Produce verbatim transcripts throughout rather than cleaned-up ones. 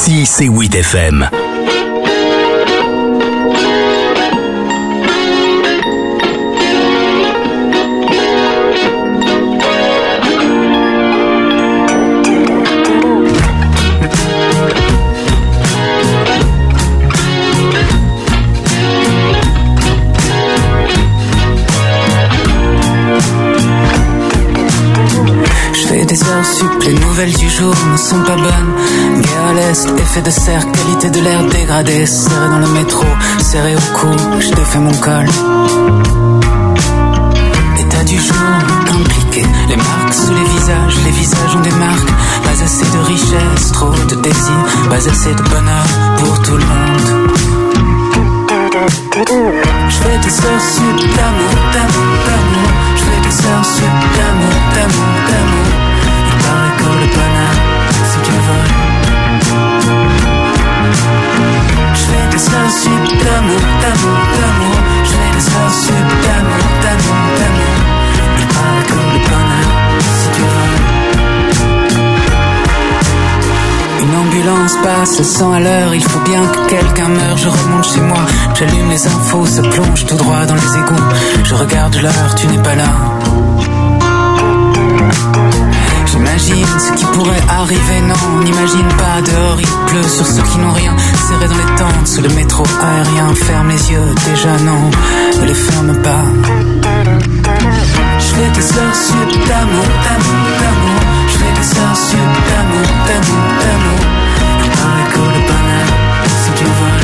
Ici, c'est huit F M. Les nouvelles du jour ne sont pas bonnes. Guerre à l'est, effet de serre, qualité de l'air dégradée. Serré dans le métro, serré au cou, je défais mon col. État du jour impliqué. Les marques sous les visages, les visages ont des marques. Pas assez de richesse, trop de désir. Pas assez de bonheur pour tout le monde. Je fais des heures sup d'amour, d'amour, d'amour. Je fais des heures sup d'amour, d'amour, d'amour. Que le bonheur, c'est du vol. Je fais des heures sup d'amour, d'amour, d'amour. Je fais des heures sup d'amour, d'amour, d'amour. Il paraît que le bonheur, c'est du vol. Une ambulance passe à cent à l'heure. Il faut bien que quelqu'un meure. Je remonte chez moi, j'allume les infos. Ça plonge tout droit dans les égouts. Je regarde l'heure, tu n'es pas là. J'imagine ce qui pourrait arriver, non, on n'imagine pas. Dehors il pleut sur ceux qui n'ont rien. Serré dans les tentes, sous le métro aérien. Ferme les yeux, déjà non, ne les ferme pas. Je fais des heures sup d'amour, d'amour, d'amour. Je fais des heures sup d'amour, d'amour, d'amour. Il paraît que le bonheur, c'est du vol.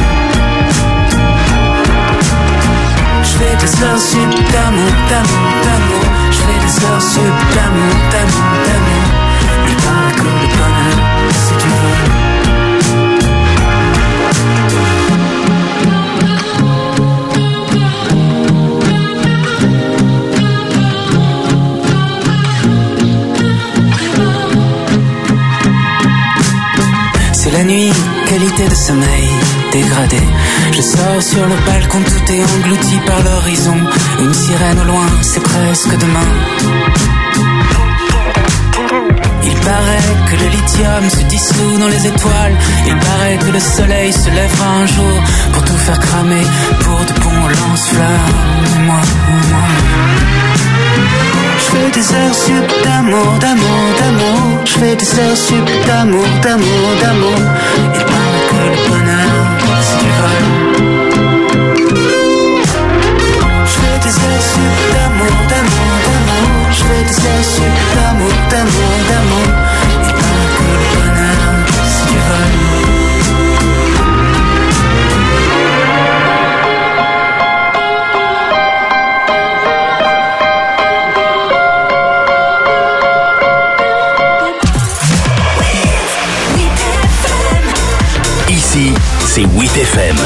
Je fais des heures sup d'amour, d'amour, d'amour. Je fais des heures sup d'amour, d'amour, d'amour. Il paraît que le bonheur, c'est du vol. C'est la nuit, qualité de sommeil dégradé. Je sors sur le balcon, tout est englouti par l'horizon. Une sirène au loin, c'est presque demain. Il paraît que le lithium se dissout dans les étoiles. Il paraît que le soleil se lèvera un jour pour tout faire cramer, pour de bons lance-flammes. Moi, moi. Je fais des heures sup d'amour, d'amour, d'amour. Je fais des heures sup d'amour, d'amour, d'amour. Il paraît que le bonheur, c'est du vol. Je fais des heures sup d'amour, d'amour, d'amour. Je fais des heures sup d'amour, d'amour, d'amour. Il paraît que le bonheur, c'est du vol. Ici, c'est huit F M.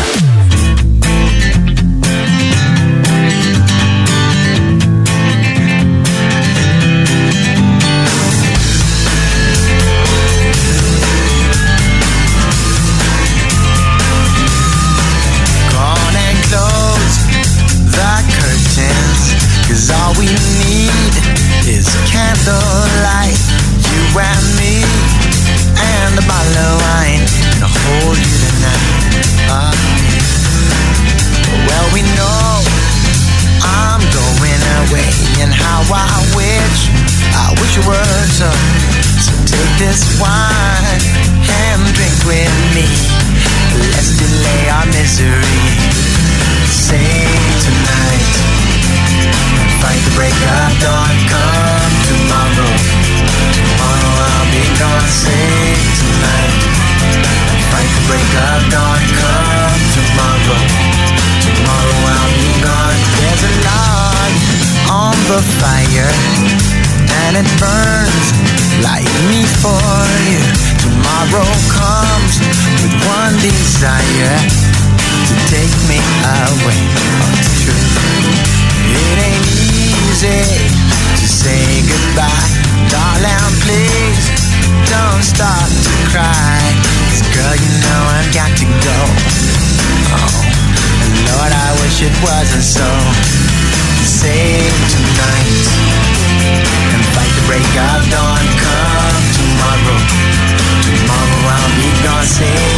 All we need is candlelight, you and me, and a bottle of wine, and I'll hold you tonight. Uh, well, we know I'm going away, and how I wish, I wish you were so. So take this wine and drink with me. Let's delay our misery. Say tonight. Fight the break of dawn, come tomorrow. Tomorrow I'll be gone, say tonight. Fight the break of dawn, come tomorrow. Tomorrow I'll be gone. There's a log on the fire, and it burns like me for you. Tomorrow comes with one desire, to take me away from the truth. It ain't easy to say goodbye. Darling, please don't start to cry. 'Cause girl, you know I've got to go. Oh, and Lord, I wish it wasn't so. Save tonight and fight the break of dawn. Come tomorrow. Tomorrow I'll be gone. Save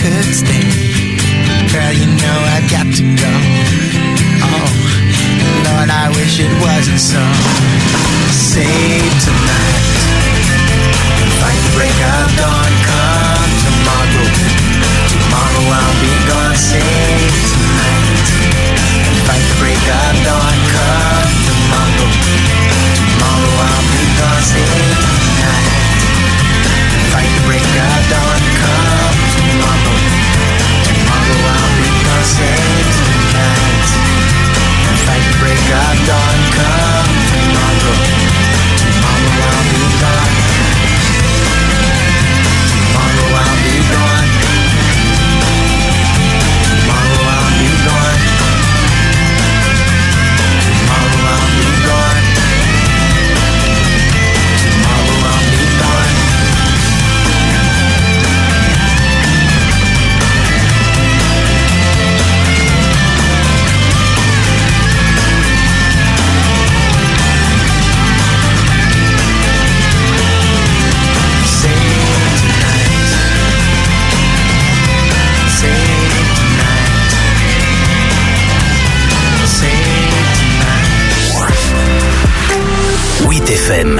could stay. Girl, you know I've got to go. Oh, Lord, I wish it wasn't so. Save tonight. Fight the break of dawn, come tomorrow. Tomorrow I'll be gone. Save tonight. Fight the break of dawn, come tomorrow. Tomorrow I'll be gone. Save tonight. Fight the break of dawn, come tomorrow. Tomorrow I'll be gone. Save tonight. Fight the break of dawn, come tomorrow. Tomorrow I'll be gone. Tomorrow I'll be gone. Tomorrow I'll be gone. Tomorrow I'll be gone. Tomorrow I'll be gone. huit F M.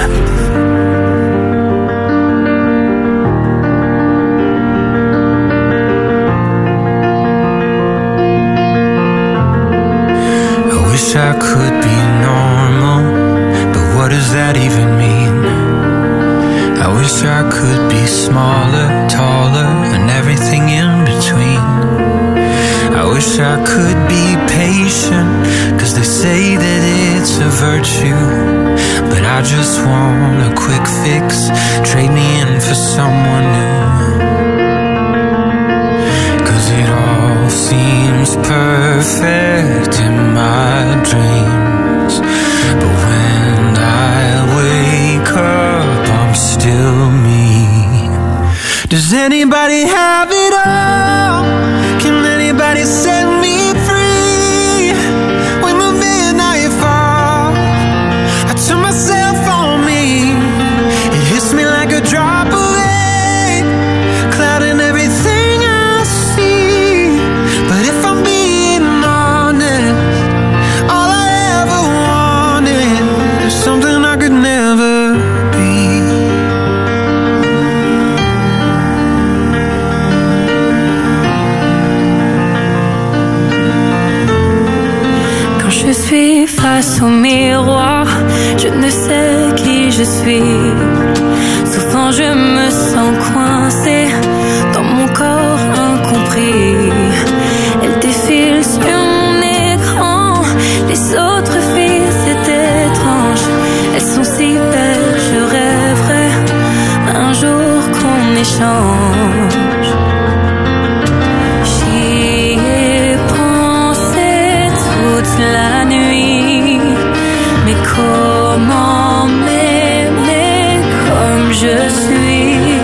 I could be normal, but what does that even mean? I wish I could be smaller, taller, and everything in between. I wish I could be patient, cause they say that it's a virtue. But I just want a quick fix, trade me in for someone new. Cause it all seems perfect in my dreams, but when I wake up, I'm still me. Does anybody have it all? Can anybody set me free? When the midnight falls, I turn myself on me. It hits me like a drop of rain, clouding everything I see. But if I'm being honest, all I ever wanted is something I could never be. Quand je suis face au miroir, je ne sais qui je suis. Souvent je me sens coincée dans mon corps incompris. Elle défile sur mon écran, les autres filles c'est étrange. Elles sont si belles, je rêverais un jour qu'on échange. J'y ai pensé toute la nuit, mais comment m'aimer comme je suis?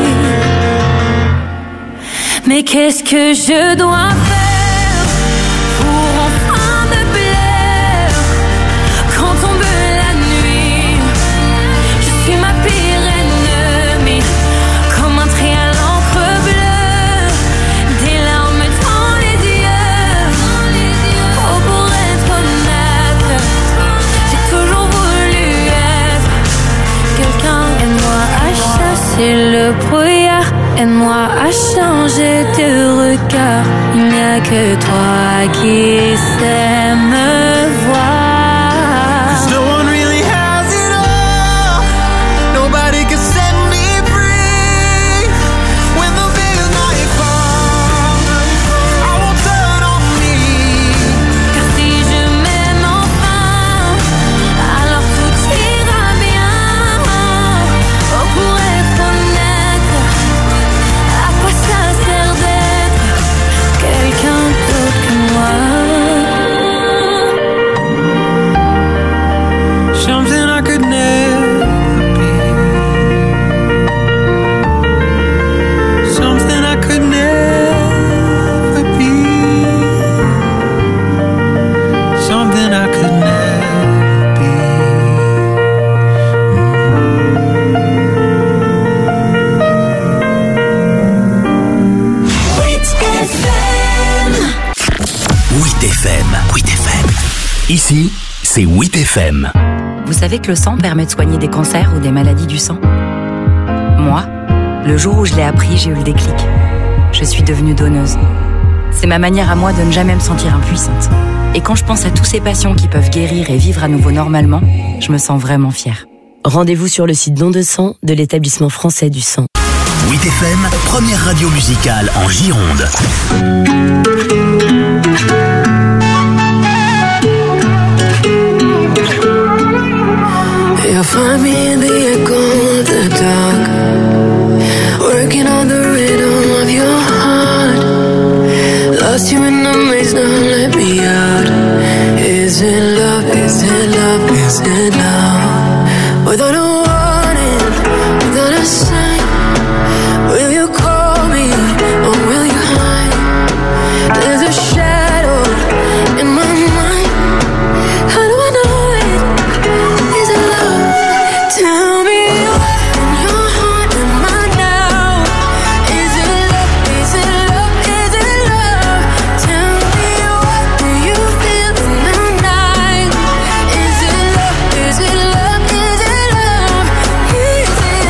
Mais qu'est-ce que je dois faire pour enfin ne plaire? Quand tombe la nuit, je suis ma pire ennemie, comme un trait à l'encre bleue, des larmes dans les yeux. Oh, pour être honnête, j'ai toujours voulu être quelqu'un. Aide-moi à chasser le brouillard, aide-moi à changer de regard. Il n'y a que toi qui sais me voir. 'Cause no one really has it all. Nobody can set me free. When the midnight falls, I won't turn on me. Car si je m'aime enfin, alors tout ira bien. Oh, pour être honnête, à quoi ça sert d'être quelqu'un d'autre que moi? Ici, c'est huit F M. Vous savez que le sang permet de soigner des cancers ou des maladies du sang ? Moi, le jour où je l'ai appris, j'ai eu le déclic. Je suis devenue donneuse. C'est ma manière à moi de ne jamais me sentir impuissante. Et quand je pense à tous ces patients qui peuvent guérir et vivre à nouveau normalement, je me sens vraiment fière. Rendez-vous sur le site don de sang de l'établissement français du sang. huit F M, première radio musicale en Gironde. You'll find me in the echo of the dark, working on the rhythm of your heart. Lost you in the maze, now let me out. Is it love, is it love, is it love? Without a warning, without a sign, will you call me or will you hide? There's a shadow in my mind. How do I know it? Is it love? Tell me what in your heart am I now? Is it love? Is it love? Is it love? Tell me what do you feel in the night? Is it love? Is it love? Is it love? Is it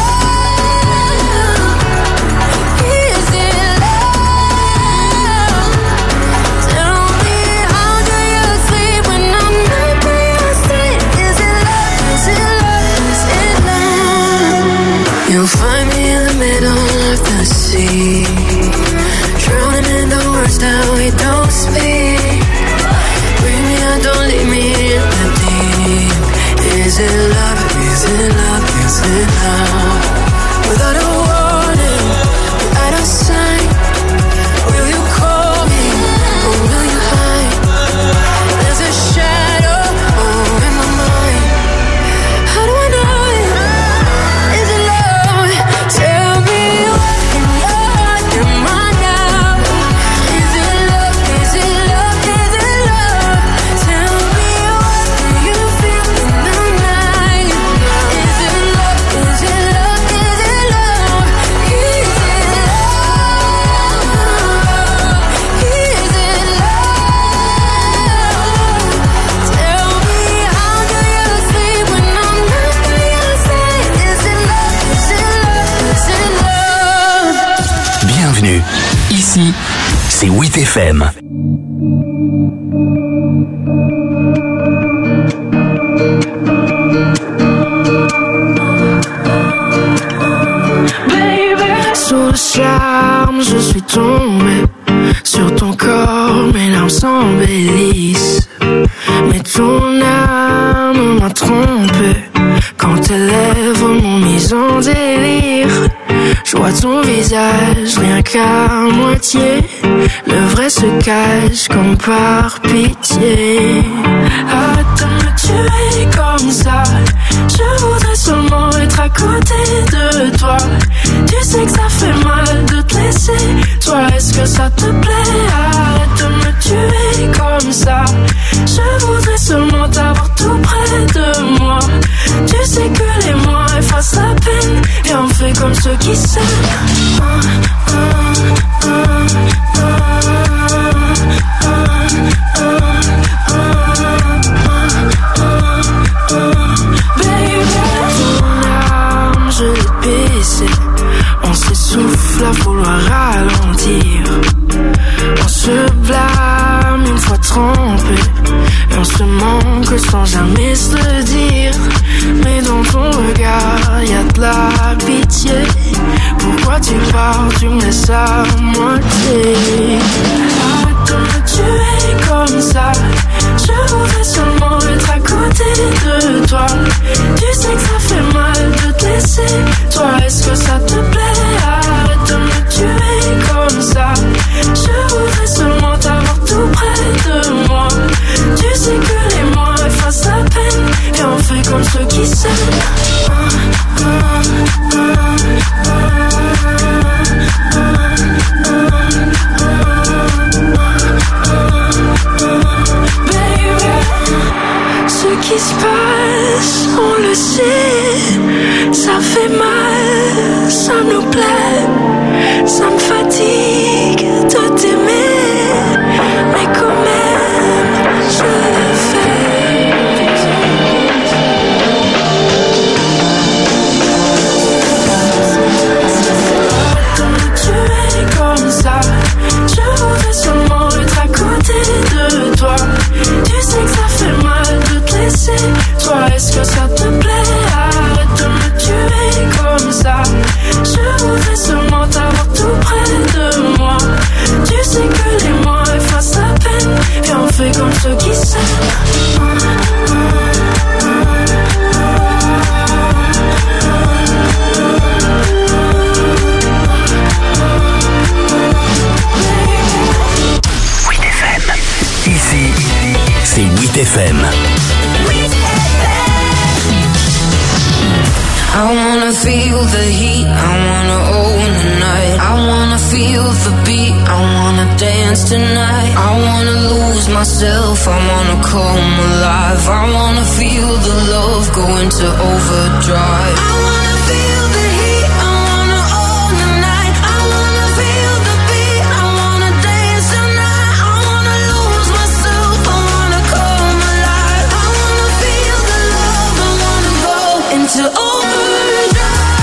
love? Is it love? Tell me how do you sleep when I'm not by your side? Is it love? Is it love? Is it love? You'll find me in the middle of the sea, drowning in the words that we don't speak. Bring me out, don't leave me in the deep. Is it love? Is it love? Is it love? Without a warning, without a sign, will you call me or will you hide? There's a shadow over my mind. How do I know it? Is it love? Tell me what in your heart am I now? Is it love? Is it love? Is it love? Tell me what do you feel in the night? Is it love? Is it love? Is it love? Is it love? Is it love? Tell me how do you sleep when I'm not by your side? Is it love? Is it love? Is it love? Bienvenue. Ici, c'est huit F M. Sous le charme, je suis tombé sur ton corps, mes larmes s'embellissent. Mais ton âme m'a trompé quand tes lèvres m'ont mis en délire. Je vois ton visage rien qu'à moitié, le vrai se cache comme par pitié. Arrête de me tuer comme ça, je voudrais seulement être à côté de toi. Tu sais que ça fait mal de te laisser, toi est-ce que ça te plaît? Arrête de me tuer comme ça, je voudrais seulement t'avoir tout près de moi. Tu sais que les mois effacent la peine et on fait comme ceux qui s'aiment. Ah, ah, ah, ah, ah, je l'ai baissé, on s'essouffle à vouloir ralentir. On se blâme une fois trompé, et on se manque sans jamais se le dire. Mais dans ton regard, y'a de la pitié. Pourquoi tu pars, tu me laisses à moitié? Arrête de me tuer comme ça, je voudrais seulement être à côté de toi. Tu sais que ça fait mal de te laisser, toi est-ce que ça te plaît? Arrête de me tuer comme ça, je voudrais seulement t'avoir tout près de moi. Tu sais que les mois effacent la peine et on fait comme ceux qui s'aiment. Ah, ah, ah, ah, ah, ce qui se passe, on le sait, ça fait mal, ça nous plaît, ça me fatigue de t'aimer, mais quand même, je le fais. feel the heat, I wanna own the night. I wanna feel the beat, I wanna dance tonight. I wanna lose myself, I wanna come alive. I wanna feel the love go into overdrive. I wanna feel the heat, I wanna own the night. I wanna feel the beat, I wanna dance tonight. I wanna lose myself, I wanna come alive. I wanna feel the love, I wanna go into overdrive.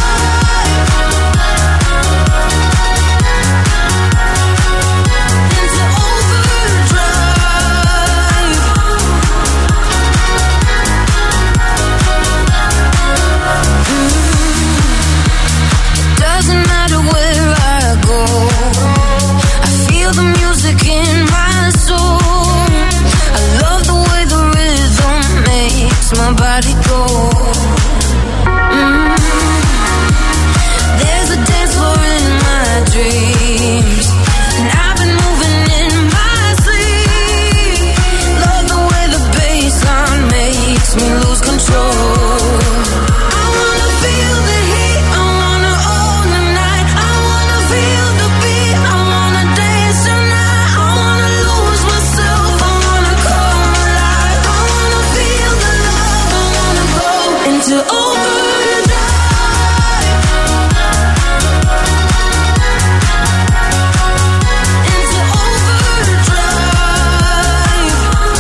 My body go. Mm. There's a dance floor in my dreams, and I've been moving in my sleep. Love the way the bassline makes me lose control. I wanna feel the heat, I wanna own the night. I wanna feel the beat, I wanna dance tonight. I wanna lose myself, I wanna come alive. I wanna feel the into overdrive. Into overdrive.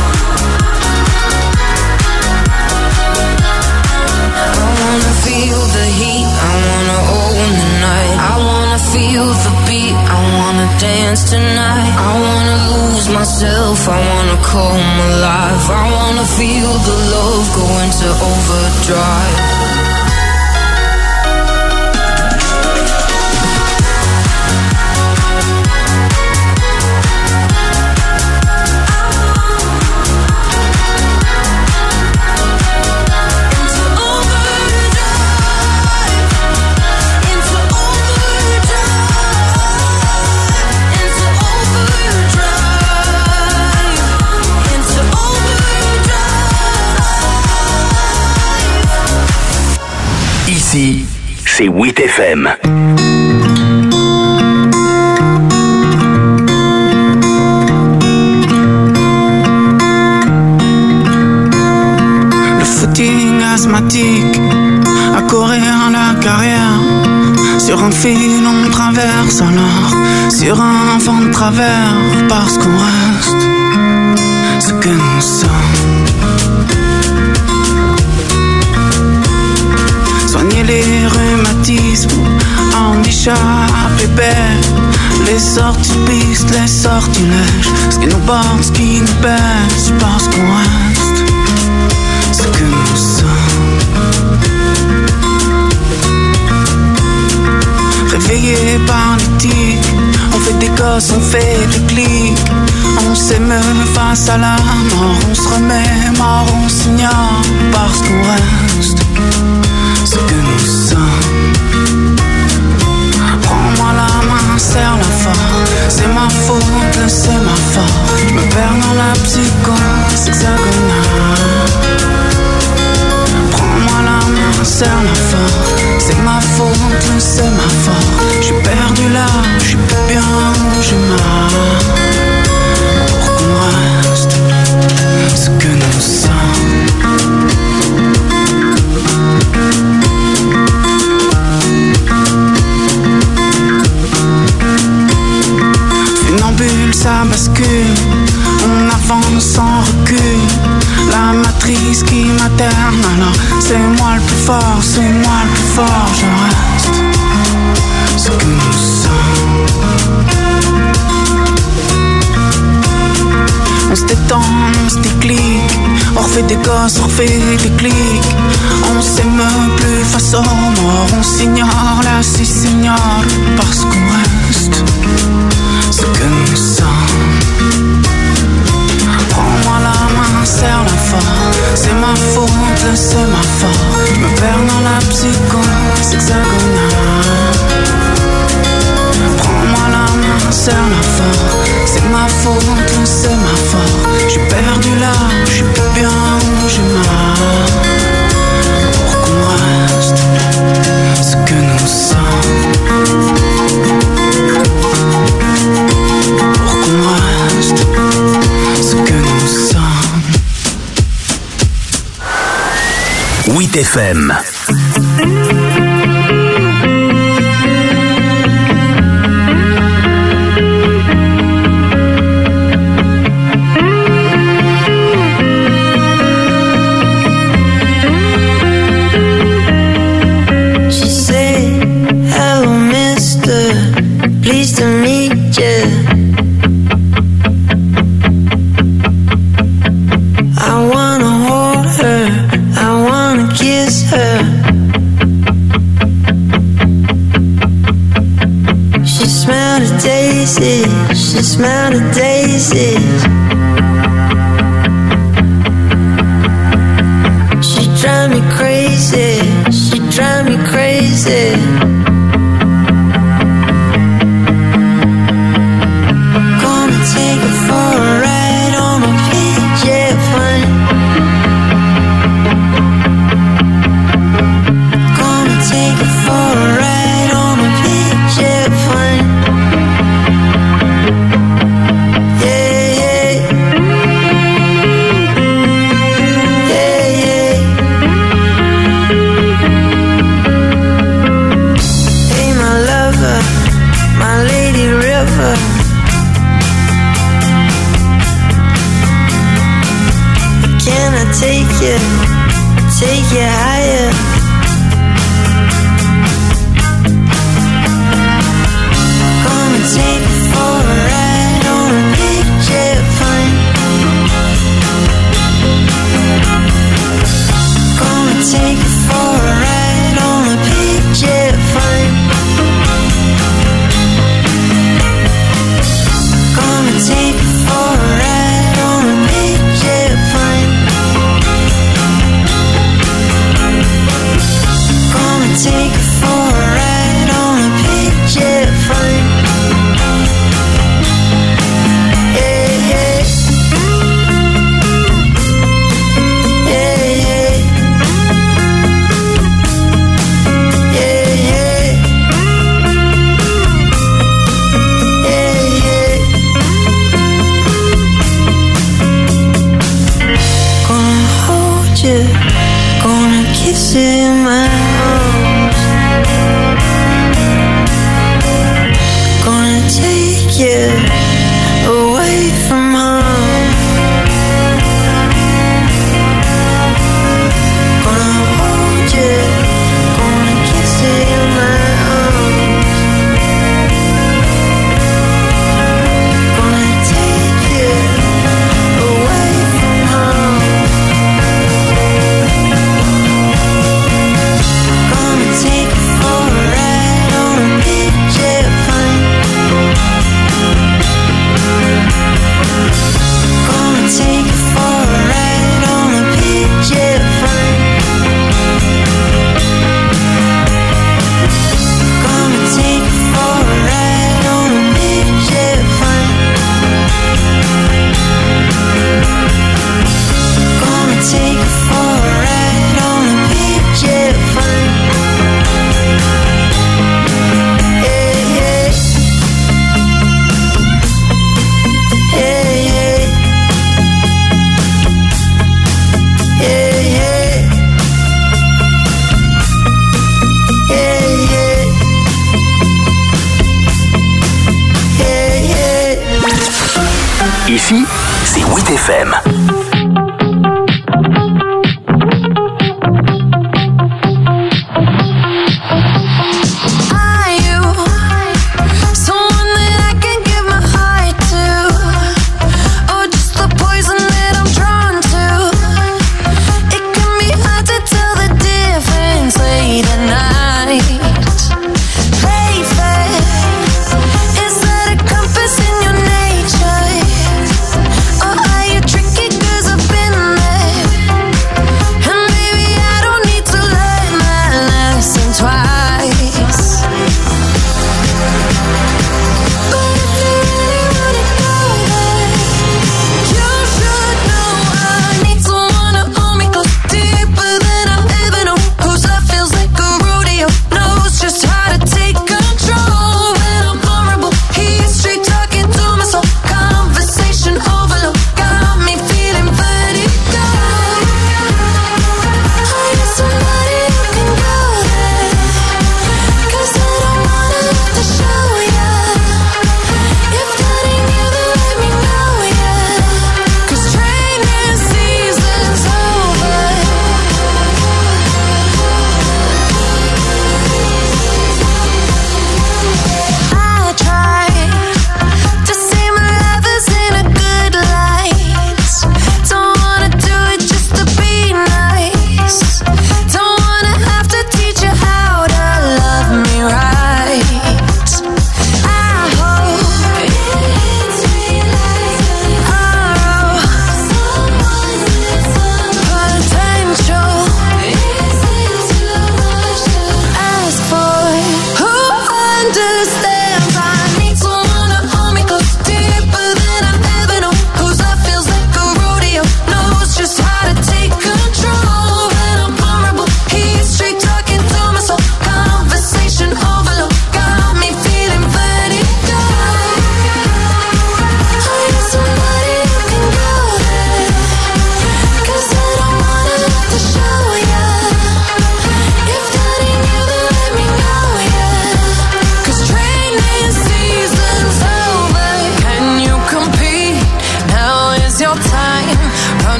I wanna feel the heat, I wanna own the night. I wanna feel the beat, I wanna dance tonight. I wanna lose myself, I wanna come alive. I wanna feel the love go into overdrive. Ici, c'est huit F M. Le footing asthmatique, à courir la carrière. Sur un fil on traverse alors, sur un vent de travers, parce qu'on reste ce que nous sommes. Soigner les rhumatismes en échappée belle. Les sorties pistes, les sortilèges, ce qui nous porte, ce qui nous baisse, parce qu'on reste ce que nous sommes. Réveillés par l'éthique, on fait des gosses, on fait des clics. On s'émeut face à la mort, on se remet mort, on s'ignore, parce qu'on reste ce que nous sommes. Prends-moi la main, serre-la fort. C'est ma faute, le sémaphore. Je me perds dans la psychose hexagonale. Prends-moi la main, serre-la fort. C'est ma faute, le sémaphore. Je suis perdu là, je suis pas bien où je m'arrête. Pour qu'on reste ce que nous sommes. Funambule, ça bascule, on avance sans recul. La matrice qui materne, alors c'est moi le plus fort, c'est moi le plus fort, je reste ce que nous sommes. On se détend, on se déclic, on refait des gosses, on refait des clics. On s'émeut plus face aux morts, on s'ignore, là c'est s'ignore, parce qu'on reste ce que nous sommes. Prends-moi la main, serre-la fort. C'est ma faute, le sémaphore. Je me perds dans la psychose hexagonale. Prends-moi la main, serre-la fort. C'est ma faute, le sémaphore. Je suis perdu là, je suis pas bien où je m'arrête. Pour qu'on reste ce huit F M. She smelled of daisies. She drive me crazy. She drive me crazy. Gonna take her for a ride on my P J plane. Gonna take her for a ride on my P J plane. Take you, take you higher. Gonna take you for a ride on a big jet plane. Gonna take you for a ride on a big jet plane. Gonna take you for a ride on a big jet plane. Take you for a ride on a big jet plane. Yeah, yeah. Yeah, yeah. Yeah, yeah. Yeah, yeah. Gonna hold you, gonna kiss you in my arms. Gonna take you away from home. Gonna hold you, gonna kiss you in my arms. Gonna take you away from home. Gonna take you for a ride on a big jet plane. Gonna take you for a ride on a big jet plane. Gonna take you for a ride on a big jet plane. Gonna take you for a ride on a big jet plane. Yeah, yeah. Yeah, yeah. Yeah, yeah. Yeah, yeah. Yeah, yeah. Ici, c'est huit F M. Are you someone that I can give my heart to, or just the poison that I'm drawn to? It can be hard to tell the difference late at night. Play fair, is that a compass in your nature, or are you tricky good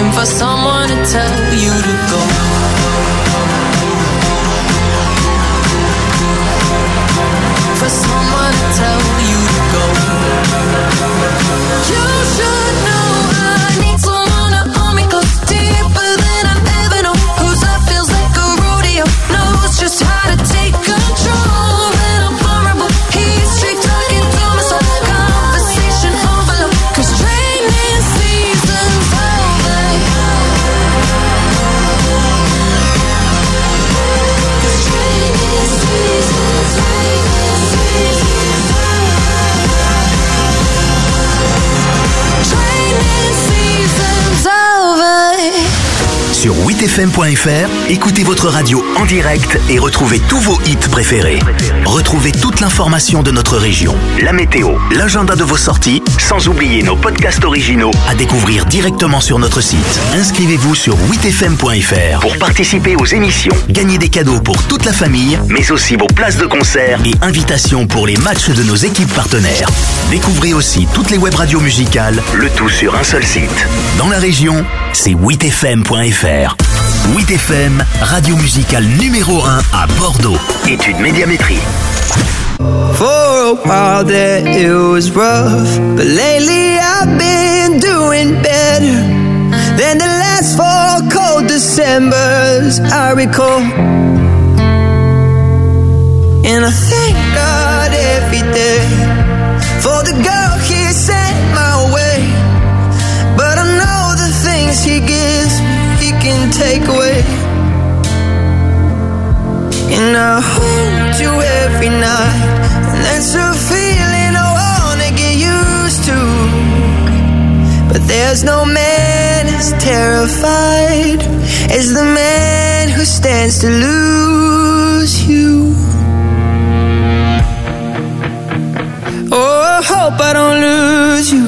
waiting for someone to tell you to go. For someone to tell you to go. You should know I need someone to hold me close, deeper than I've ever known. Whose love feels like a rodeo, knows just how to take control. When I'm vulnerable, he's straight talking to my soul. Conversation overload, cause training season's over. Cause training season's Sur huit F M point F R, écoutez votre radio en direct et retrouvez tous vos hits préférés. Retrouvez toute l'information de notre région, la météo, l'agenda de vos sorties, sans oublier nos podcasts originaux à découvrir directement sur notre site. Inscrivez-vous sur huit F M point F R pour participer aux émissions, gagner des cadeaux pour toute la famille, mais aussi vos places de concert et invitations pour les matchs de nos équipes partenaires. Découvrez aussi toutes les web radios musicales, le tout sur un seul site. Dans la région, c'est huit F M point F R. huit F M, radio musicale numéro un à Bordeaux. Étude médiamétrie. For a while there it was rough, but lately I've been doing better than the last four cold Decembers I recall. And I thank God every day for the girl He sent my way. But I know the things He gives me He can take away. And I hold you every night, and that's a feeling I wanna get used to. But there's no man as terrified as the man who stands to lose you. Oh, I hope I don't lose you.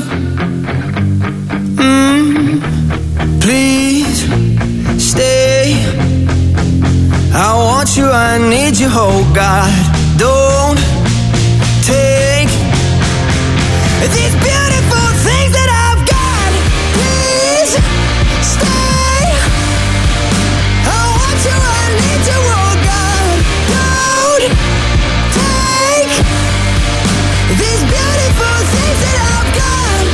Mm, please stay. I want you, I need you, oh God. Don't take these beautiful things that I've got. Please stay. I want you, I need you, oh God. Don't take these beautiful things that I've got.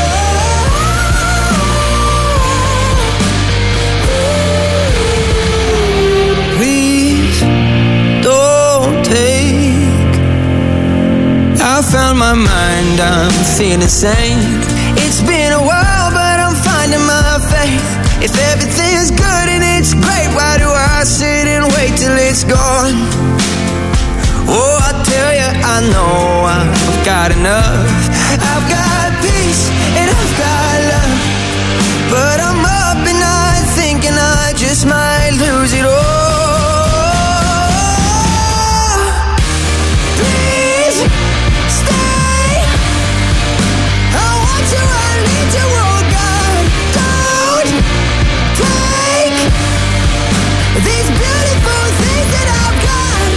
Oh, please don't take. I found my mind, I'm feeling sane. It's been a while, but I'm finding my faith. If everything's good and it's great, why do I sit and wait till it's gone? Oh, I tell you, I know I've got enough. I've got peace and I've got love, but I'm up at night thinking I just might lose it all. Please stay. I want you, I need you, oh God. Don't take these beautiful things that I've got.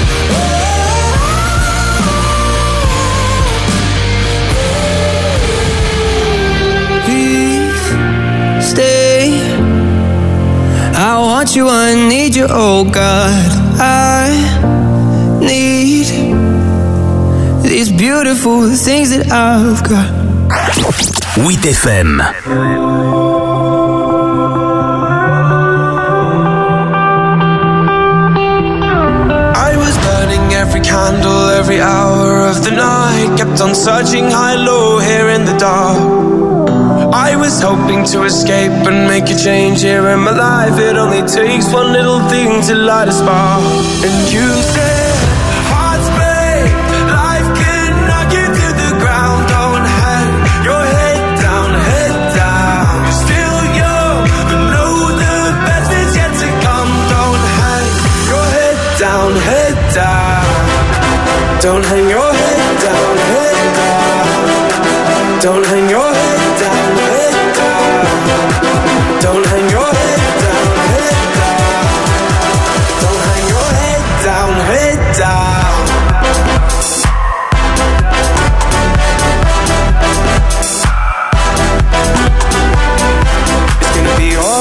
Please stay. I want you, I need you, oh God. I need these beautiful things that I've got. huit F M. I was burning every candle, every hour of the night. Kept on searching high, low, here in the dark. I was hoping to escape and make a change here in my life. It only takes one little thing to light a spark. And you said, hearts break, life can knock you to the ground. Don't hang your head down, head down. You're still young, but know the best is yet to come. Don't hang your head down, head down. Don't hang your head down, head down. Don't hang your head down, head down. Don't hang your head down, head down. Don't hang your head down, head down. It's gonna be alright.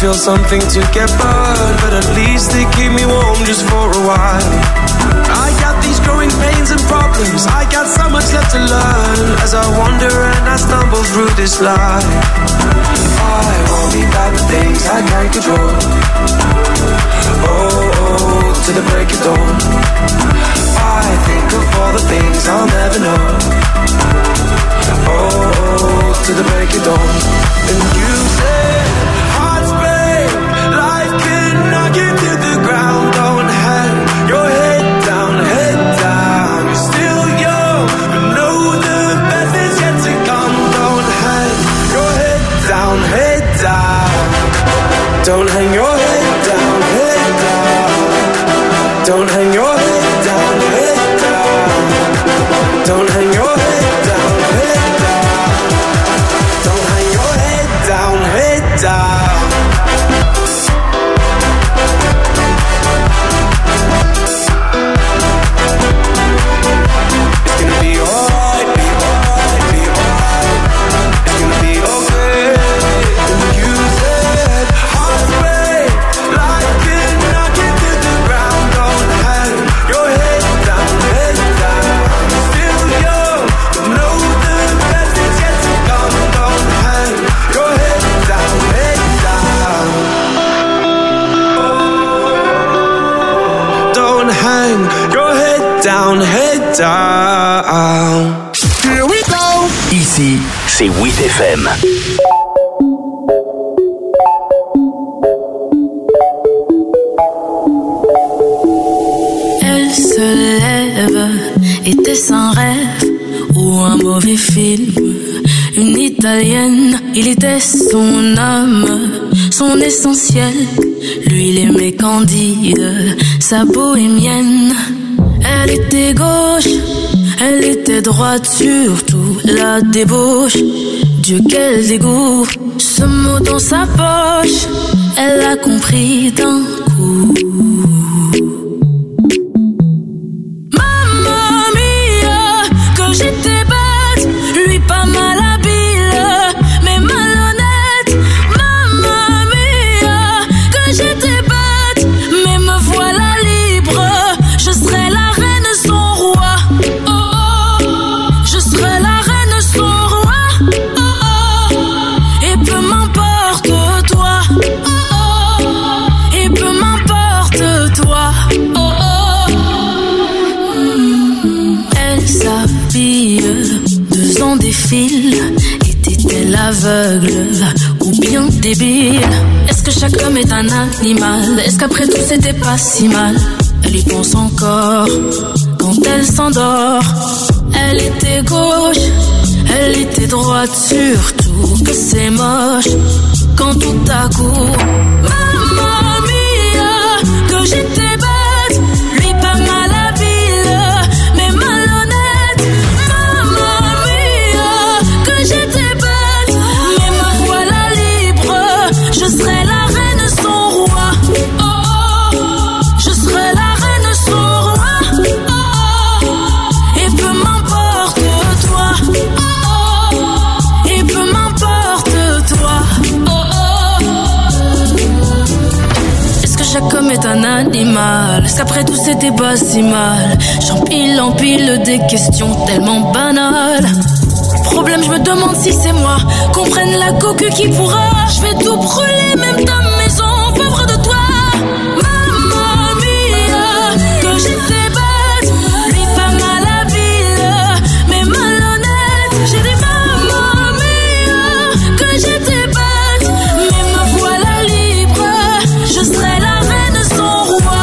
feel something to get burned, but at least they keep me warm just for a while. I got these growing pains and problems, I got so much left to learn as I wander and I stumble through this life. I won't be back with things I can't control. Oh, oh, to the break of dawn. I think of all the things I'll never know. Oh, oh, to the break of dawn. And you said, hearts break, life can knock you to the ground. Don't hang your head down, head down. You're still young, but know the best is yet to come. Don't hang your head down, head down. Don't hang your head down, head down. Don't hang your head down, head down. Don't hang your head down, head down. Don't hang your head down, head down. It's gonna be alright, be alright, be alright. It's gonna be okay. And you said, hearts break, life can knock you to the ground. Don't hang your head down, head down. Still young, but know the best is yet to come. Don't hang your head down, head down. Don't hang your head down, head down. Here we go. Ici, c'est huit F M. Elle se lève, était-ce un rêve ou un mauvais film? Une italienne, il était son âme, son essentiel. Lui, il aimait Candide, sa bohémienne. Elle était gauche, elle était droite, surtout la débauche. Dieu, quel dégoût, ce mot dans sa poche, elle a compris d'un coup. Mamma mia, que j'étais bête, lui pas mal habile, mais malhonnête. Mamma mia, que j'étais bête, mais me voilà libre. Je serai la reine, son roi. Oh, oh. Je serai la reine, son roi. Oh, oh. Et peu m'importe toi. Oh, oh. Et peu m'importe toi. Oh, oh. Elle s'habille, deux ans défile. Était-elle aveugle ou bien débile? Est-ce que chaque homme est un animal? Est-ce qu'après tout c'était pas si mal? Elle y pense encore quand elle s'endort. Elle était gauche, elle était droite, surtout que c'est moche quand tout à coup, mamma mia, que j'étais bête, lui pas mal habile, mais malhonnête. Mamma mia, que j'étais bête, mais me voilà libre. Je serai la reine, son roi. Oh, oh. Je serai la reine, son roi. Oh, oh. Et peu m'importe toi. Oh, oh. Et peu m'importe toi. Oh, oh. Est-ce que chaque homme est un animal? Est-ce qu'après tout c'était pas si mal? J'empile, empile des questions tellement banales. Problème, je me demande si c'est moi. Qu'on prenne la coque qui pourra. Je vais tout brûler, même ta maison, pauvre de toi. Mamma mia, que j'étais bête, lui pas mal habile, mais malhonnête. J'ai dit mamma mia, que j'étais bête, mais me voilà libre. Je serai la reine, son roi.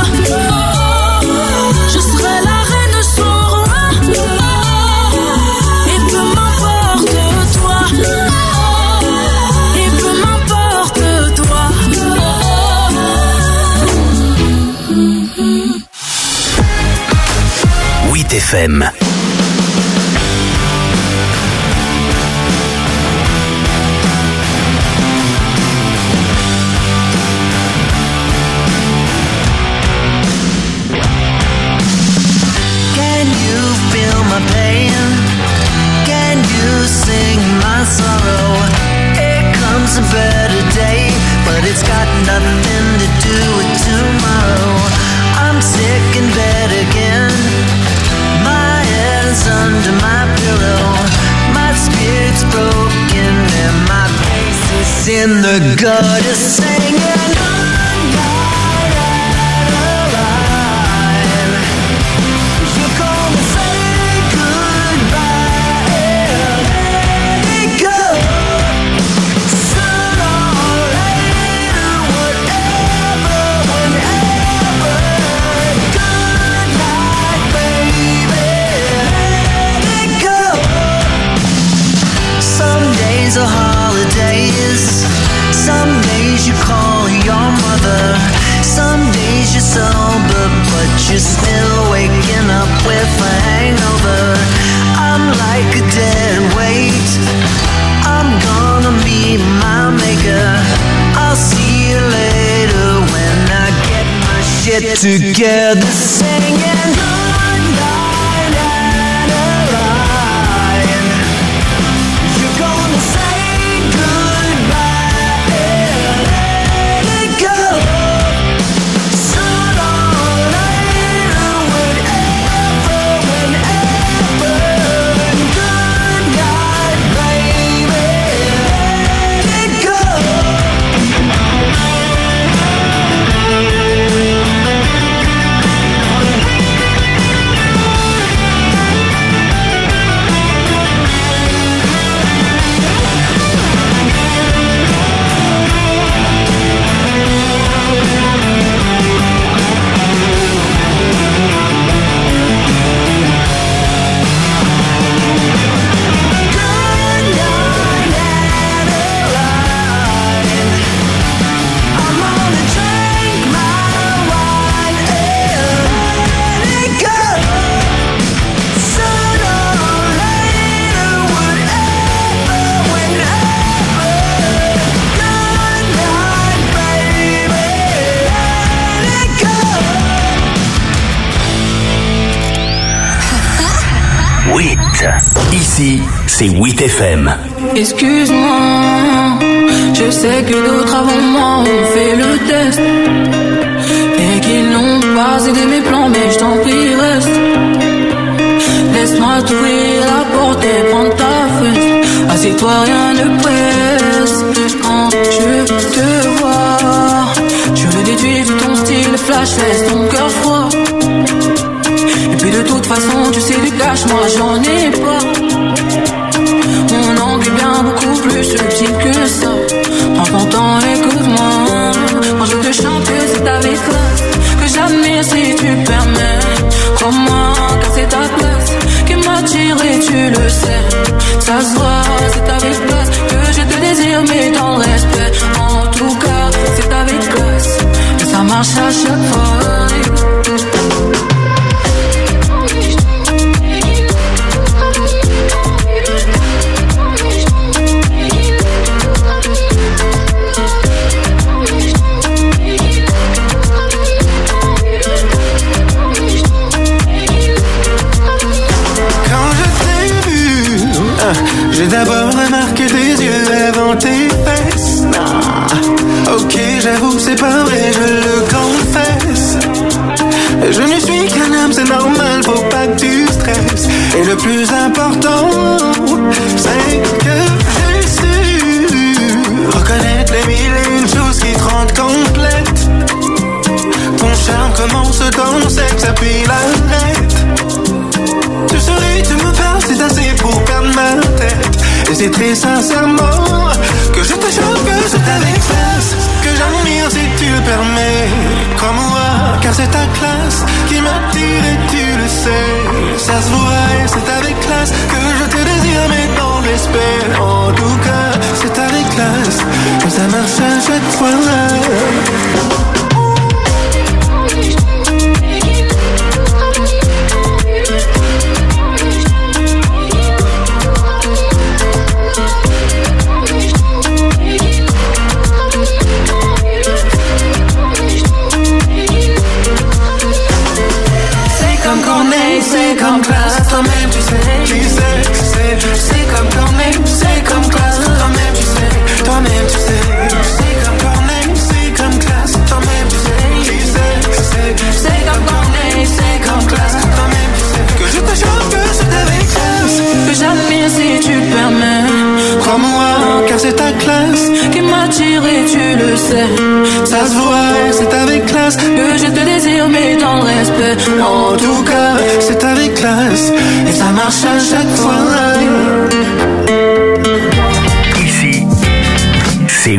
Je serai la reine, son roi. Et peu m'importe toi. Et peu m'importe toi. huit F M. Can you feel my pain? Can you sing my sorrow? Here comes a better day, but it's got in the gutter singing. Are holidays. Some days you call your mother. Some days you're sober, but you're still waking up with a hangover. I'm like a dead weight. I'm gonna meet my maker. I'll see you later when I get my shit together, singing. Ici, c'est huit F M. Excuse-moi, je sais que d'autres avant moi ont fait le test et qu'ils n'ont pas aidé mes plans, mais je t'en prie reste. Laisse-moi t'ouvrir la porte et prendre ta fesse. Assieds-toi, rien ne presse. Quand je te vois, je le déduis de ton style flash, laisse ton cœur froid. Et puis de toute façon, tu sais du cash, moi j'en ai pas. Mon angle est bien beaucoup plus subtil que ça. Prends ton temps, écoute-moi. Quand je te chante, c'est avec classe que j'admire si tu permets. Crois-moi, car c'est ta place qui m'attire et tu le sais. Ça se voit, c'est avec classe que je te désire, mais dans le respect. En tout cas, c'est avec classe et ça marche à chaque fois. J'ai d'abord remarqué tes yeux avant tes fesses. Ah, ok, j'avoue, c'est pas vrai, je le confesse. Je ne suis qu'un homme, c'est normal, faut pas que tu stresses. Et le plus important, c'est que j'ai su reconnaître les mille et une choses qui te rendent complète. Ton charme commence dans le sexe, puis l'arrête. Tu souris, tu me parles, c'est assez pour perdre ma tête. Et c'est très sincèrement que je te chante, que c'est avec classe que j'admire si tu le permets. Crois-moi, car c'est ta classe qui m'attire et tu le sais. Ça se voit et c'est avec classe que je te désire, mais dans le respect. En tout cas, c'est avec classe que ça marche à chaque fois. C'est comme classe, toi-même tu sais, tu sais, tu sais. C'est comme quand même, c'est comme classe, toi-même tu sais, toi-même tu sais. C'est comme quand même, c'est comme classe, toi-même tu sais, tu sais, tu sais. C'est comme quand même, c'est comme classe, toi-même tu sais. Que je te chante, que c'est avec classe que j'admire si tu le permets. Crois-moi, car c'est ta classe qui m'attire sais, ça se voit, c'est avec classe que je te désire, mais dans le respect. En tout cas, c'est avec classe et ça marche à chaque fois. Ici, c'est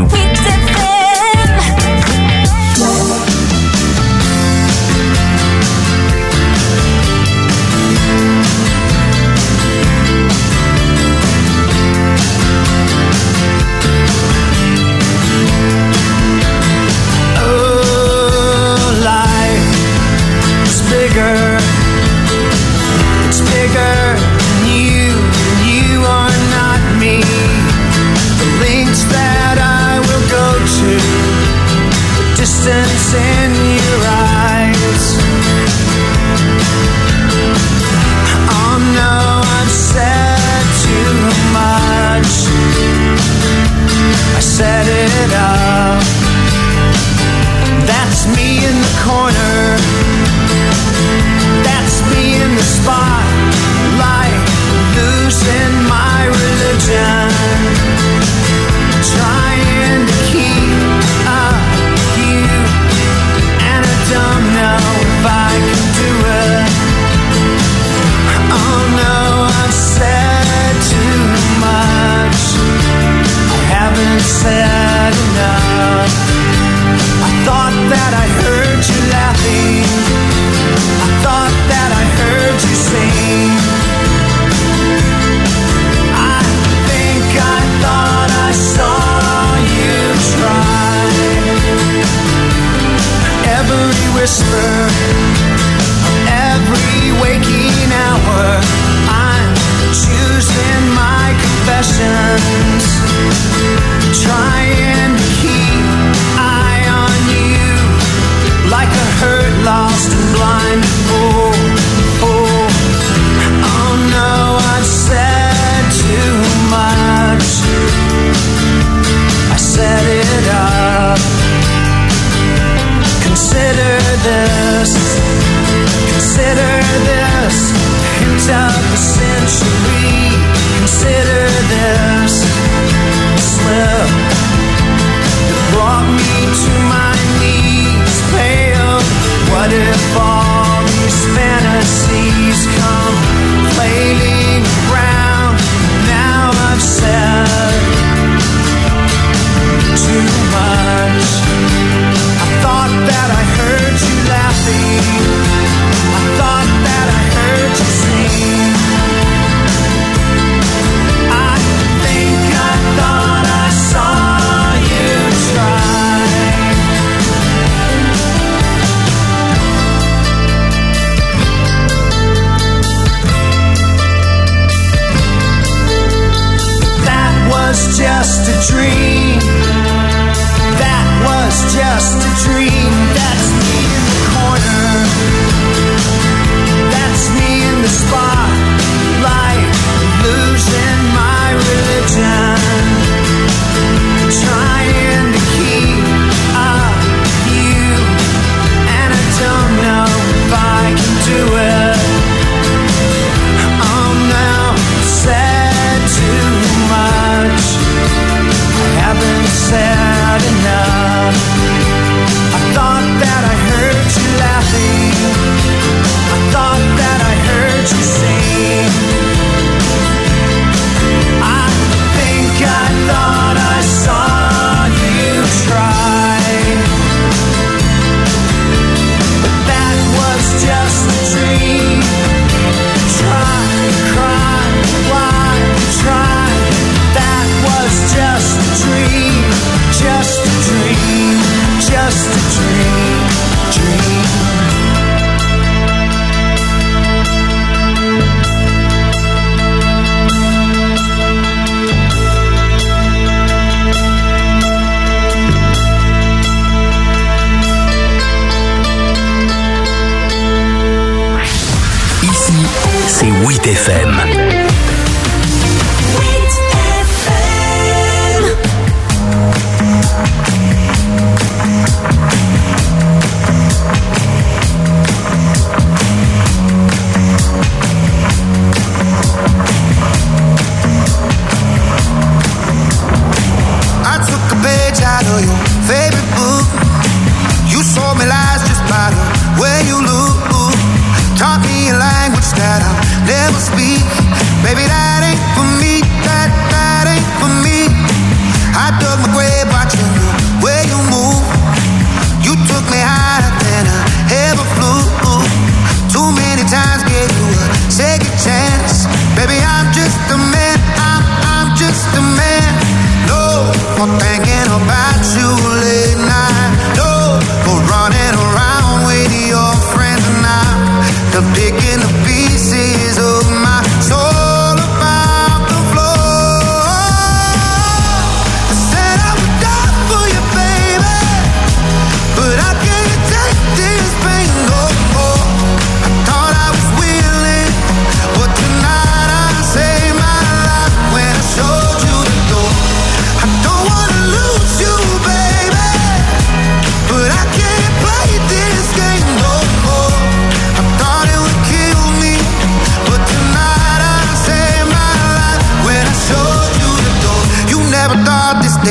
distance in your eyes. Oh no, I've said too much. I set it up. That's me in the corner. That's me in the spotlight, losing my religion, trying to keep up. Don't know if I can do it. Oh no, I've said too much. I haven't said enough. I thought that I heard you laughing. I thought that I heard you sing. I think I thought I saw you try. Every whisper, every waking hour, I'm choosing my confessions, trying to keep eye on you, like a hurt, lost and blind fool. Oh, oh no, I've said too much. I set it up. Consider this, consider this, hint of the century. Consider this slip that brought me to my knees, pale. What if all these fantasies come flailing around? Now I've said too much. Thought that I heard you laughing. I thought that I heard you sing. I think I thought I saw you try. That was just a dream. That was just a dream. That's me in the corner. That's me in the spotlight, losing my religion, trying to keep up you, and I don't know if I can do it. Oh no, said too much. I haven't said enough. I thought that I heard you laughing. I thought that I heard you sing. I think I thought I saw you try. But that was just a dream. Try, cry, why try? That was just a dream. Just a dream, just a dream, dream. Ici, c'est huit F M. I took a page out of your favorite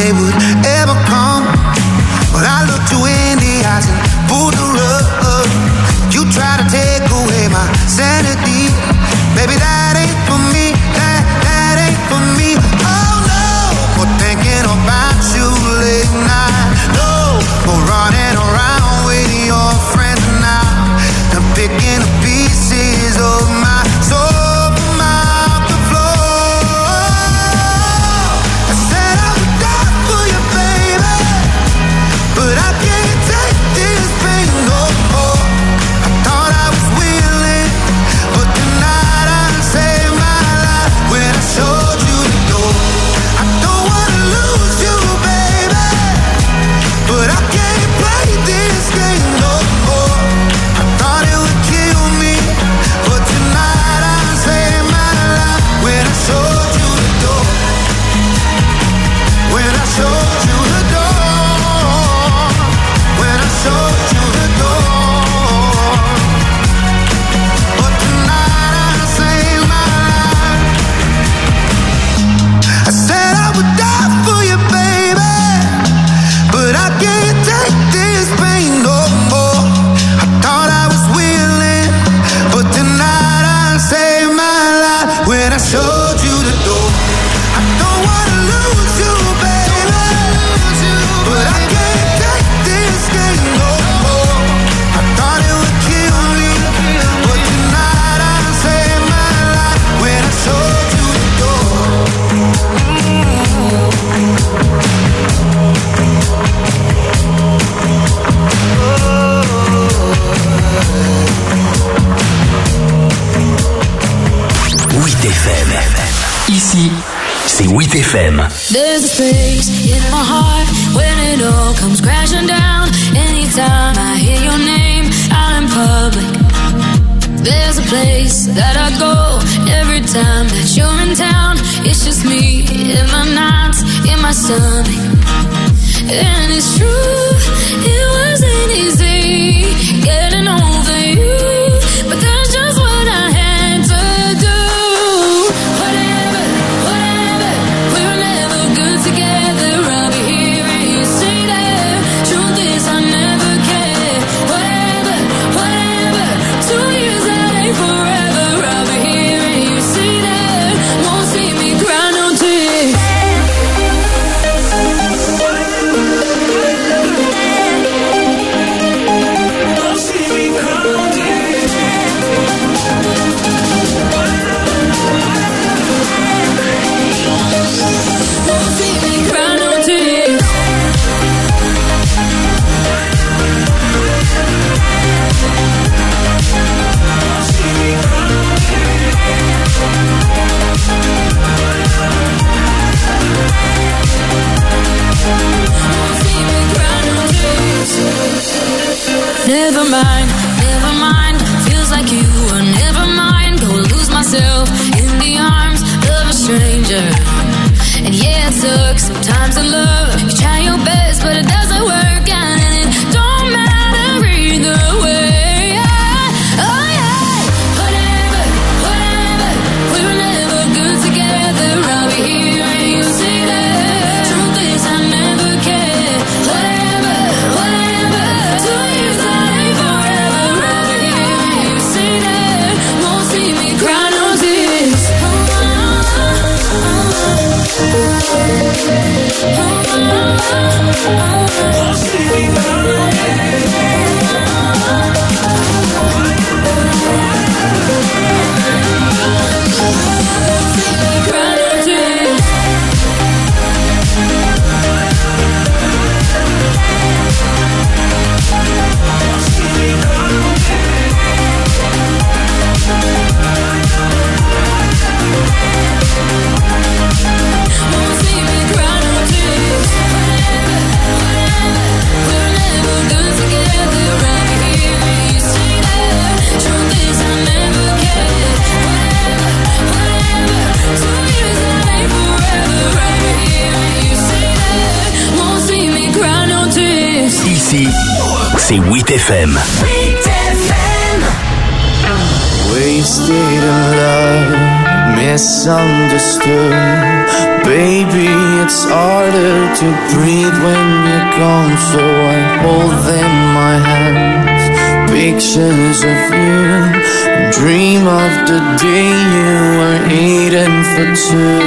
day would ever come. But I looked you in the eyes and pulled the rug. You try to take away my sanity. Baby, that ain't for me, that, that ain't for me. Oh no, for thinking about you late night. No, for running around with your friends now. I'm picking the pieces of my soul from out the floor. I said I would die for you, baby, but I can't take this pain no more. I thought I was willing, but tonight I'll save my life when I showed you the door. I don't wanna lose you, baby, but I can't play this game no more. I thought it would kill me, but tonight I'll save my life when I showed you the door. When I showed you the door. When I showed you the door. But tonight I'll save my life. I said I would die for you, baby, but I can't take this pain no more. I thought I was willing, but tonight I'll save my life when I showed you the door. I don't wanna lose you, baby, but I can't take this game no more. I thought it would kill me, but tonight I'll save my life when I showed you the door. huit F M. Ici, c'est huit F M. There's a space in my heart when it all comes crashing down. Anytime I hear your name out in public, there's a place that I go every time that you're in town. It's just me in my nights, in my stomach. And it's true, it wasn't easy getting over you, but that's just what I had to do. Whatever, whatever, we were never good together. I'll be here and you stay there. Truth is I never cared. Whatever, whatever, two years that ain't forever. I'll be here and you stay there. Won't see me cry no tears. Never mind, never mind. Feels like you were never mind. Go lose myself in the arms of a stranger. And yeah, it sucks sometimes in love. You try your best, but it doesn't work out, and it don't matter either way. Oh yeah, whatever, whatever. We were never good together. I'll be here and you see that. Truth is I never cared. Whatever, whatever. Two years that ain't forever. I'll be here and you see that. Won't see me cry no tears. Won't see me cry no Ici, c'est huit F M. Wasted in love, misunderstood. Baby, it's harder to breathe when you're gone, so I hold in my hands pictures of you and dream of the day you were eating for two.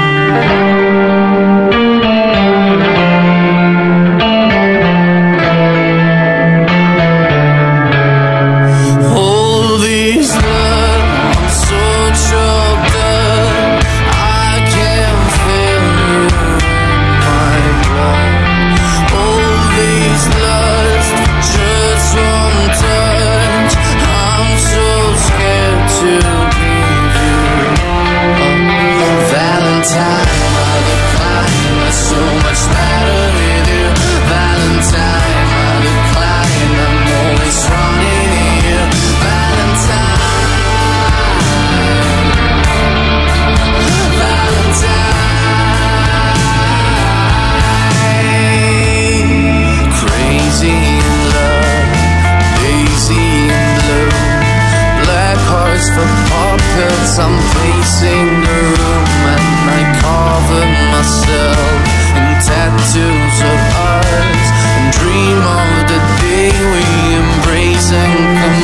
I'm pacing the room and I cover myself in tattoos of ours and dream of the day we embrace and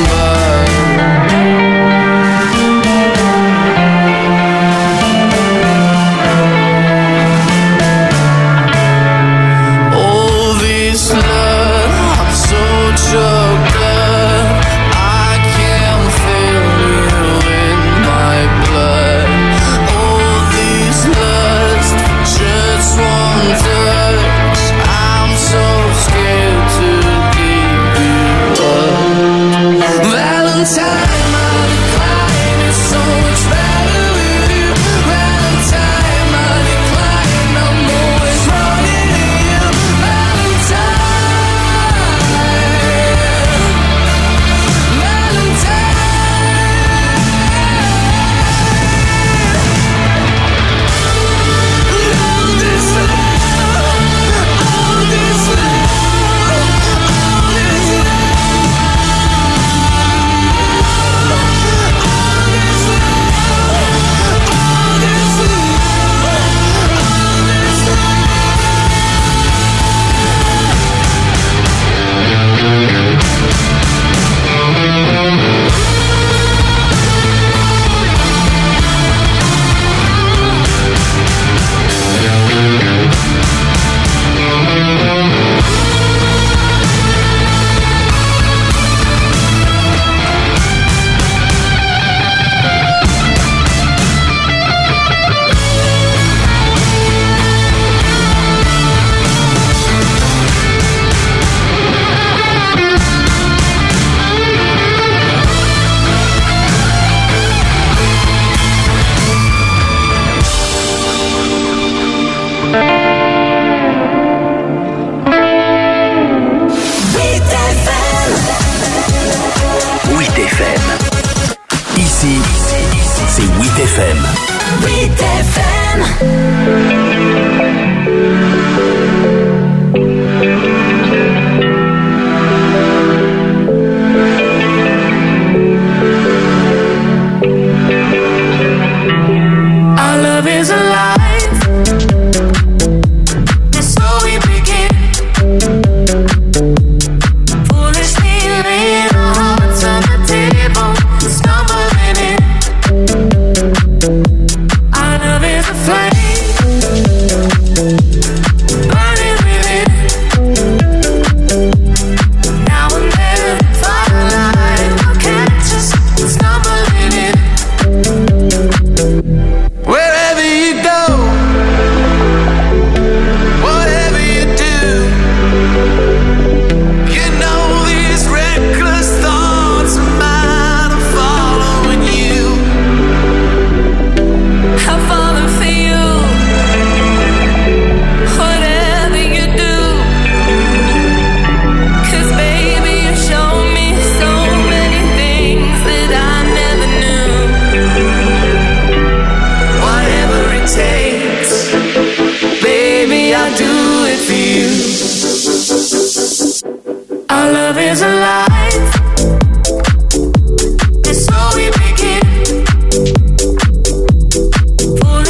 combine. All this love, I'm so choked up. Flame